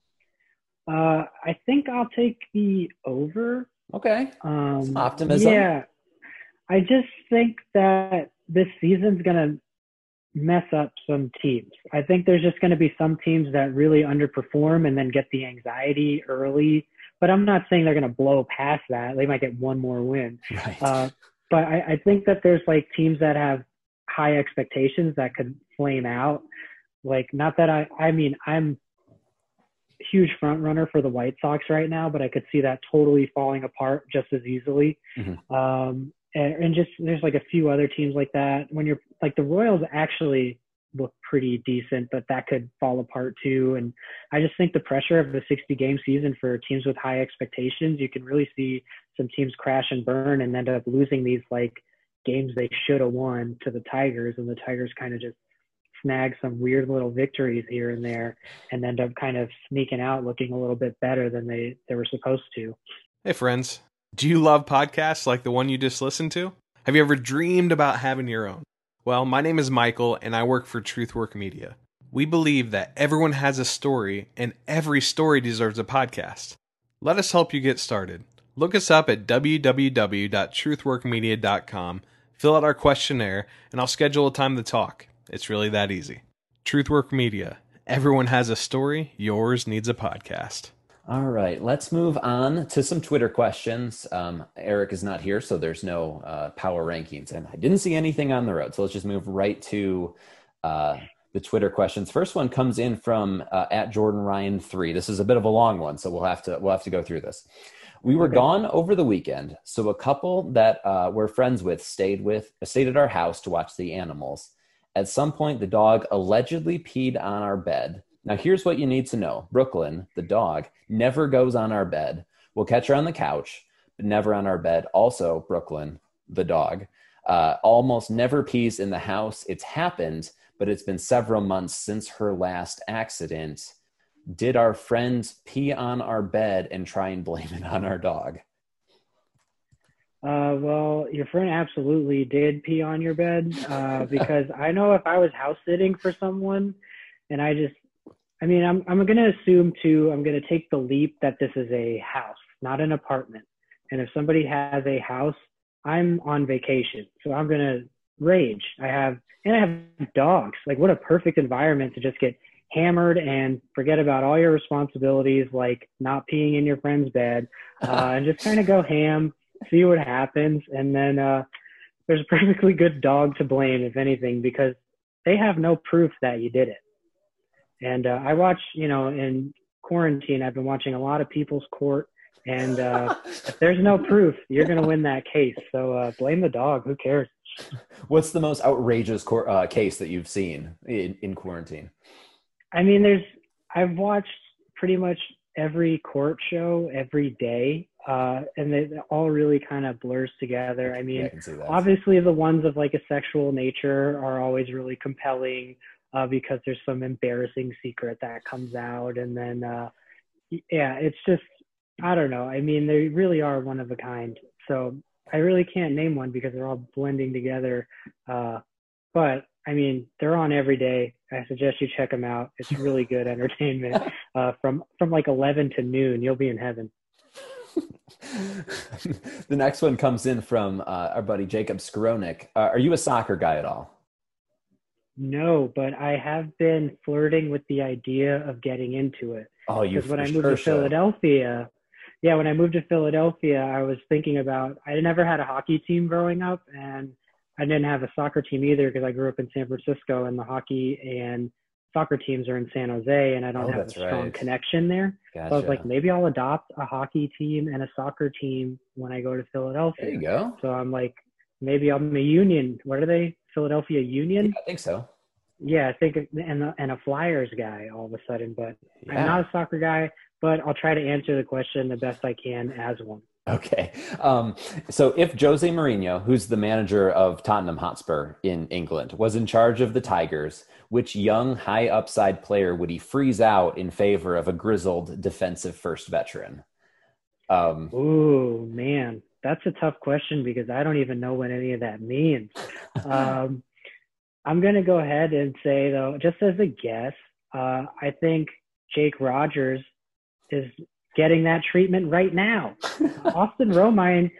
I think I'll take the over. Okay. Some optimism. Yeah. I just think that this season's going to mess up some teams. I think there's just going to be some teams that really underperform and then get the anxiety early. But I'm not saying they're going to blow past that. They might get one more win. Right. But I think that there's like teams that have high expectations that could flame out. Like, not that I'm a huge front runner for the White Sox right now, but I could see that totally falling apart just as easily. Mm-hmm. And just there's like a few other teams like that. When you're like the Royals actually look pretty decent, but that could fall apart too. And I just think the pressure of the 60-game season for teams with high expectations, you can really see some teams crash and burn and end up losing these like games they should have won to the Tigers, and the Tigers kind of just snag some weird little victories here and there and end up kind of sneaking out looking a little bit better than they were supposed to. Hey friends, do you love podcasts like the one you just listened to? Have you ever dreamed about having your own? Well, my name is Michael and I work for Truthwork Media. We believe that everyone has a story and every story deserves a podcast. Let us help you get started. Look us up at www.truthworkmedia.com, fill out our questionnaire, and I'll schedule a time to talk. It's really that easy. Truthwork Media. Everyone has a story. Yours needs a podcast. All right, let's move on to some Twitter questions. Eric is not here, so there's no power rankings, and I didn't see anything on the road. So let's just move right to the Twitter questions. First one comes in from at Jordan Ryan 3. This is a bit of a long one, so we'll have to go through this. We were gone over the weekend, so a couple that we're friends with stayed at our house to watch the animals. At some point, the dog allegedly peed on our bed. Now, here's what you need to know. Brooklyn, the dog, never goes on our bed. We'll catch her on the couch, but never on our bed. Also, Brooklyn, the dog, almost never pees in the house. It's happened, but it's been several months since her last accident. Did our friend pee on our bed and try and blame it on our dog? Well, your friend absolutely did pee on your bed, because I know if I was house sitting for someone and I'm going to assume too, I'm going to take the leap that this is a house, not an apartment. And if somebody has a house, I'm on vacation. So I'm going to rage. I have dogs. Like, what a perfect environment to just get hammered and forget about all your responsibilities, like not peeing in your friend's bed, and just kind of go ham, see what happens. And then there's a perfectly good dog to blame, if anything, because they have no proof that you did it. And I watch, in quarantine, I've been watching a lot of People's Court, and if there's no proof, you're going to win that case. So blame the dog. Who cares? What's the most outrageous case that you've seen in quarantine? I mean, I've watched pretty much every court show every day, and it all really kind of blurs together. I mean, I can see that. Obviously the ones of like a sexual nature are always really compelling, because there's some embarrassing secret that comes out. And then, it's just, I don't know. I mean, they really are one of a kind. So I really can't name one because they're all blending together. But I mean, they're on every day. I suggest you check them out. It's really good entertainment. From like 11 to noon, you'll be in heaven. The next one comes in from our buddy Jacob Skronik. Are you a soccer guy at all? No, but I have been flirting with the idea of getting into it. Oh, you! Because when I moved to Philadelphia, when I moved to Philadelphia, I was thinking about, I never had a hockey team growing up, and I didn't have a soccer team either because I grew up in San Francisco, and the hockey and soccer teams are in San Jose, and I don't have a strong connection there. Gotcha. So I was like, maybe I'll adopt a hockey team and a soccer team when I go to Philadelphia. There you go. So I'm like, maybe I'm a Union. What are they? Philadelphia Union? Yeah, I think so. Yeah, I think, and a Flyers guy all of a sudden, but I'm not a soccer guy, but I'll try to answer the question the best I can as one. Okay. So if Jose Mourinho, who's the manager of Tottenham Hotspur in England, was in charge of the Tigers, which young, high upside player would he freeze out in favor of a grizzled defensive first veteran? Ooh, man, that's a tough question because I don't even know what any of that means. I'm going to go ahead and say, though, just as a guess, I think Jake Rogers is getting that treatment right now. Austin Romine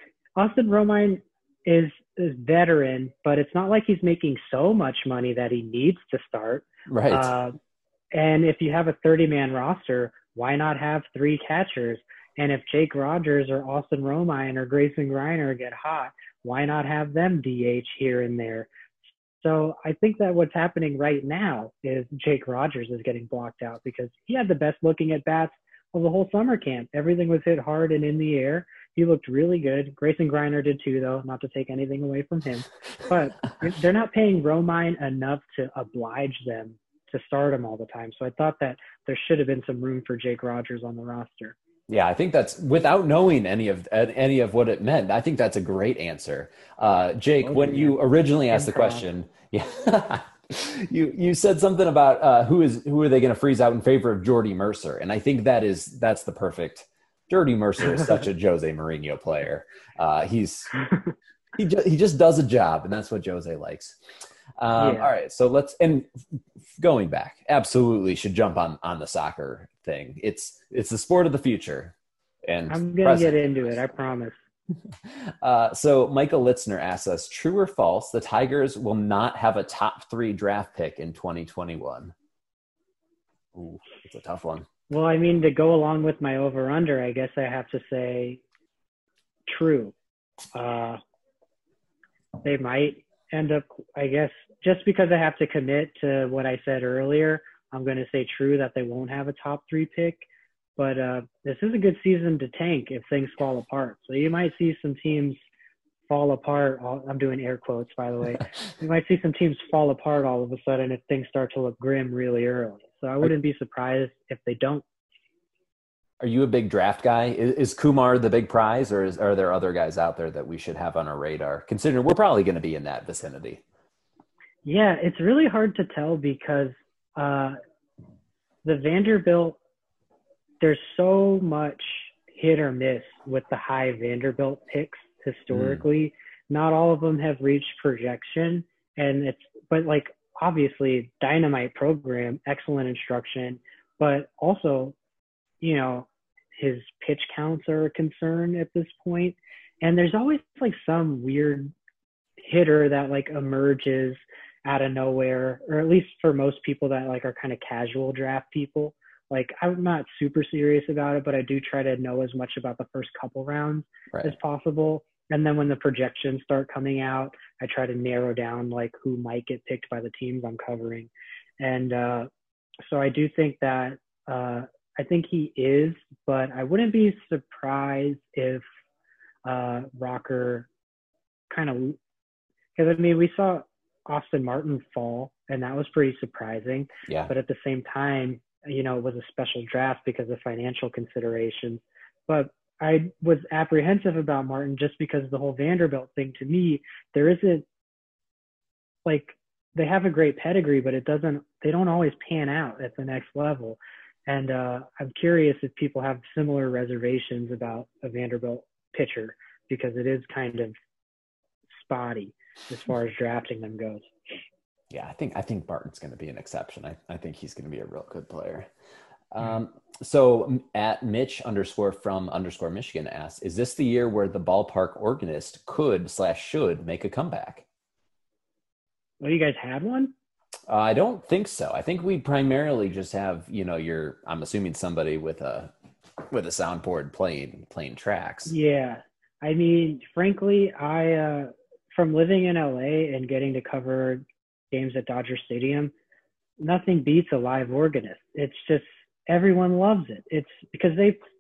is veteran, but it's not like he's making so much money that he needs to start. Right. And if you have a 30-man roster, why not have 3 catchers? And if Jake Rogers or Austin Romine or Grayson Greiner get hot, why not have them DH here and there? So I think that what's happening right now is Jake Rogers is getting blocked out because he had the best looking at bats of the whole summer camp. Everything was hit hard and in the air. He looked really good. Grayson Greiner did too, though, not to take anything away from him. But they're not paying Romine enough to oblige them to start him all the time. So I thought that there should have been some room for Jake Rogers on the roster. Yeah, I think that's, without knowing any of what it meant, I think that's a great answer. Jake, when you originally asked the question, you said something about who are they going to freeze out in favor of Jordy Mercer, and I think that's the perfect. Jordy Mercer is such a Jose Mourinho player. He just does a job, and that's what Jose likes. All right, so going back, absolutely should jump on the soccer thing. It's the sport of the future, and I'm gonna get into it, I promise. So Michael Litzner asks us, true or false, the Tigers will not have a top 3 draft pick in 2021? Ooh, it's a tough one. Well, I mean, to go along with my over-under, I guess I have to say true. They might end up, I guess, just because I have to commit to what I said earlier, I'm going to say true that they won't have a top 3 pick. But this is a good season to tank if things fall apart. So you might see some teams fall apart. I'm doing air quotes, by the way. We might see some teams fall apart all of a sudden if things start to look grim really early. So I wouldn't be surprised if they don't. Are you a big draft guy? Is Kumar the big prize, or are there other guys out there that we should have on our radar, considering we're probably going to be in that vicinity? Yeah, it's really hard to tell because the Vanderbilt, there's so much hit or miss with the high Vanderbilt picks historically. Not all of them have reached projection, but like obviously dynamite program, excellent instruction, but also, you know, his pitch counts are a concern at this point. And there's always like some weird hitter that like emerges out of nowhere, or at least for most people that like are kind of casual draft people. Like I'm not super serious about it, but I do try to know as much about the first couple rounds as possible. And then when the projections start coming out, I try to narrow down like who might get picked by the teams I'm covering. And so I do think that I think he is, but I wouldn't be surprised if Rocker kind of, because I mean, we saw Austin Martin fall, and that was pretty surprising. Yeah. But at the same time, you know, it was a special draft because of financial considerations. But I was apprehensive about Martin just because the whole Vanderbilt thing, to me, there isn't like, they have a great pedigree, but they don't always pan out at the next level. And I'm curious if people have similar reservations about a Vanderbilt pitcher, because it is kind of spotty as far as drafting them goes. Yeah, I think Barton's going to be an exception. I think he's going to be a real good player. So at Mitch _ Michigan asks, is this the year where the ballpark organist could/should make a comeback? Well, you guys had one? I don't think so. I think we primarily just have, you know, I'm assuming somebody with a soundboard playing tracks. Yeah. I mean, frankly, I from living in LA and getting to cover games at Dodger Stadium, nothing beats a live organist. It's just, everyone loves it. It's because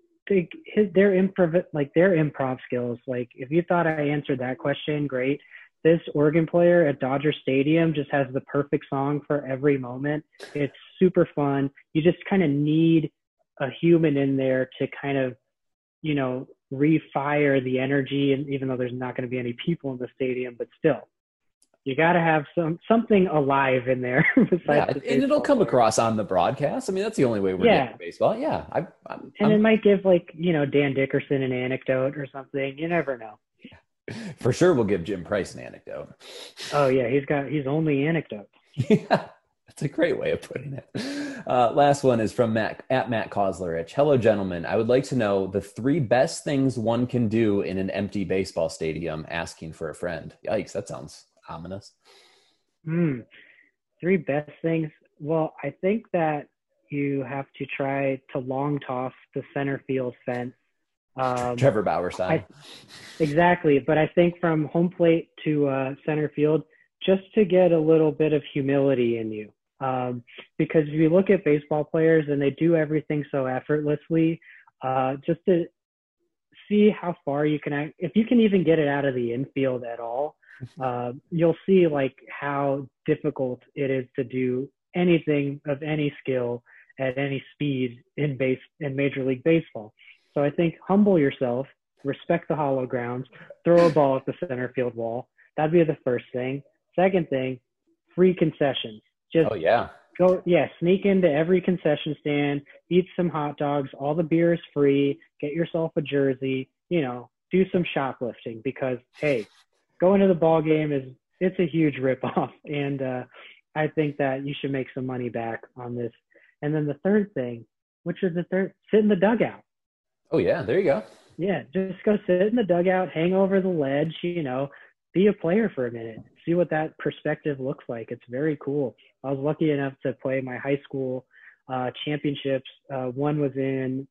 their improv skills. Like, if you thought I answered that question, great. This organ player at Dodger Stadium just has the perfect song for every moment. It's super fun. You just kind of need a human in there to kind of, you know, refire the energy. And even though there's not going to be any people in the stadium, but still, you got to have something alive in there. And it'll come across on the broadcast. I mean, that's the only way we're getting baseball. Yeah. It might give, like, you know, Dan Dickerson an anecdote or something. You never know. For sure, we'll give Jim Price an anecdote. Oh yeah, he's only anecdote. Yeah, that's a great way of putting it. Last one is from Matt Kozlerich. Hello, gentlemen. I would like to know the 3 best things one can do in an empty baseball stadium asking for a friend. Yikes, that sounds ominous. 3 best things. Well, I think that you have to try to long toss the center field fence. Trevor Bauer style. Exactly. But I think from home plate to center field, just to get a little bit of humility in you. Because if you look at baseball players and they do everything so effortlessly, just to see how far you can, if you can even get it out of the infield at all, you'll see like how difficult it is to do anything of any skill at any speed in Major League Baseball. So I think humble yourself, respect the hollow grounds, throw a ball at the center field wall. That'd be the first thing. Second thing, free concessions. Just sneak into every concession stand, eat some hot dogs. All the beer is free. Get yourself a jersey. You know, do some shoplifting because, hey, going to the ball game it's a huge ripoff. And I think that you should make some money back on this. And then the third thing, sit in the dugout. Oh, yeah, there you go. Yeah, just go sit in the dugout, hang over the ledge, you know, be a player for a minute, see what that perspective looks like. It's very cool. I was lucky enough to play my high school championships. One was in,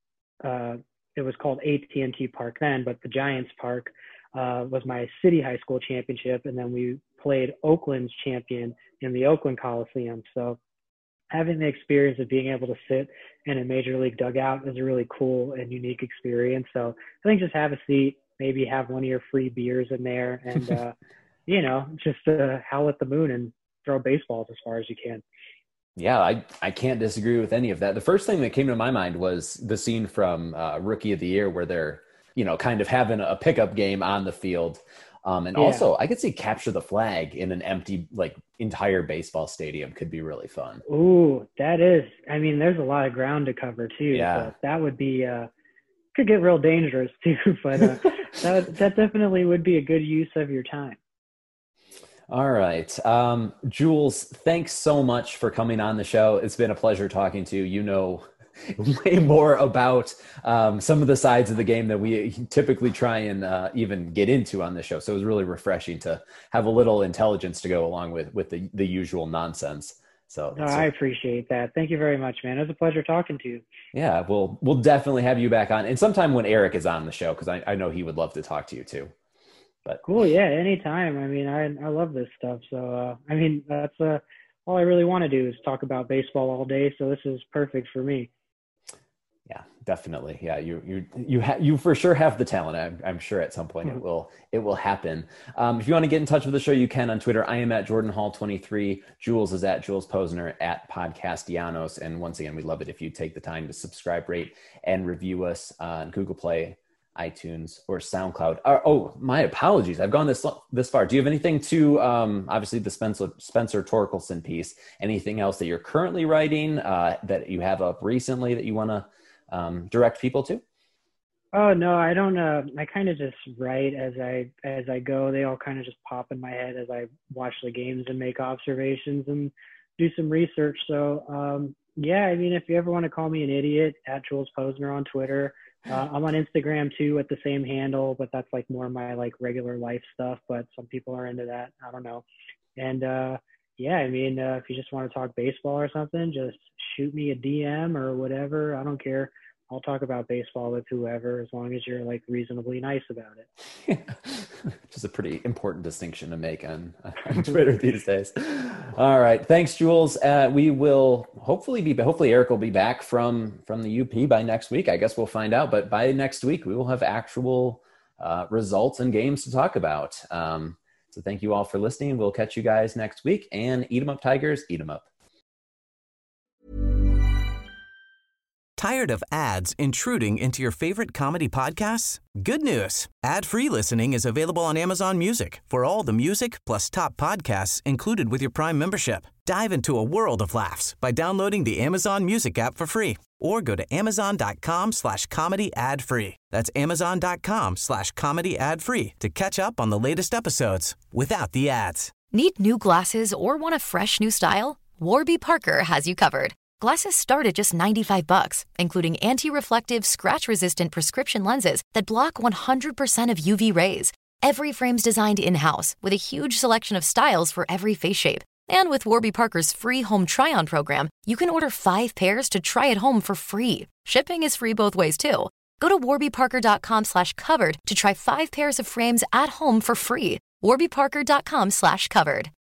it was called AT&T Park then, but the Giants Park was my city high school championship. And then we played Oakland's champion in the Oakland Coliseum. So having the experience of being able to sit in a major league dugout is a really cool and unique experience. So I think just have a seat, maybe have one of your free beers in there and, just howl at the moon and throw baseballs as far as you can. Yeah, I can't disagree with any of that. The first thing that came to my mind was the scene from Rookie of the Year where they're, kind of having a pickup game on the field. Also, I could see capture the flag in an empty, entire baseball stadium could be really fun. Ooh, that is. I mean, there's a lot of ground to cover too. Yeah. So that would be, could get real dangerous too, but that definitely would be a good use of your time. All right. Jules, thanks so much for coming on the show. It's been a pleasure talking to you. You know way more about some of the sides of the game that we typically try and even get into on the show. So it was really refreshing to have a little intelligence to go along with the usual nonsense. So I appreciate that. Thank you very much, man. It was a pleasure talking to you. Yeah, we'll definitely have you back on. And sometime when Eric is on the show, because I know he would love to talk to you too. But cool. Yeah. Anytime. I mean, I love this stuff. So, that's all I really want to do is talk about baseball all day. So this is perfect for me. Yeah, definitely. Yeah. You for sure have the talent. I'm sure at some point it will happen. If you want to get in touch with the show, you can on Twitter. I am at Jordan Hall 23. Jules is at Jules Posner at Podcastianos. And once again, we'd love it if you take the time to subscribe, rate, and review us on Google Play, iTunes, or SoundCloud. Oh, my apologies. I've gone this far. Do you have anything to, obviously the Spencer Torkelson piece, anything else that you're currently writing that you have up recently that you want to direct people to? Oh, no, I don't. I kind of just write as I go. They all kind of just pop in my head as I watch the games and make observations and do some research. So, if you ever want to call me an idiot, at Jules Posner on Twitter. I'm on Instagram too at the same handle, but that's more my regular life stuff, but some people are into that. I don't know. And if you just want to talk baseball or something, just shoot me a DM or whatever. I don't care. I'll talk about baseball with whoever, as long as you're reasonably nice about it. Which is a pretty important distinction to make on Twitter these days. All right. Thanks, Jules. We will hopefully Eric will be back from the UP by next week. I guess we'll find out, but by next week we will have actual results and games to talk about. So thank you all for listening. We'll catch you guys next week, and eat 'em up, Tigers, eat 'em up. Tired of ads intruding into your favorite comedy podcasts? Good news. Ad-free listening is available on Amazon Music for all the music plus top podcasts included with your Prime membership. Dive into a world of laughs by downloading the Amazon Music app for free or go to amazon.com/comedy ad-free. That's amazon.com/comedy ad-free to catch up on the latest episodes without the ads. Need new glasses or want a fresh new style? Warby Parker has you covered. Glasses start at just $95, including anti-reflective, scratch-resistant prescription lenses that block 100% of UV rays. Every frame's designed in-house with a huge selection of styles for every face shape. And with Warby Parker's free home try-on program, you can order 5 pairs to try at home for free. Shipping is free both ways, too. Go to warbyparker.com/covered to try 5 pairs of frames at home for free. warbyparker.com/covered.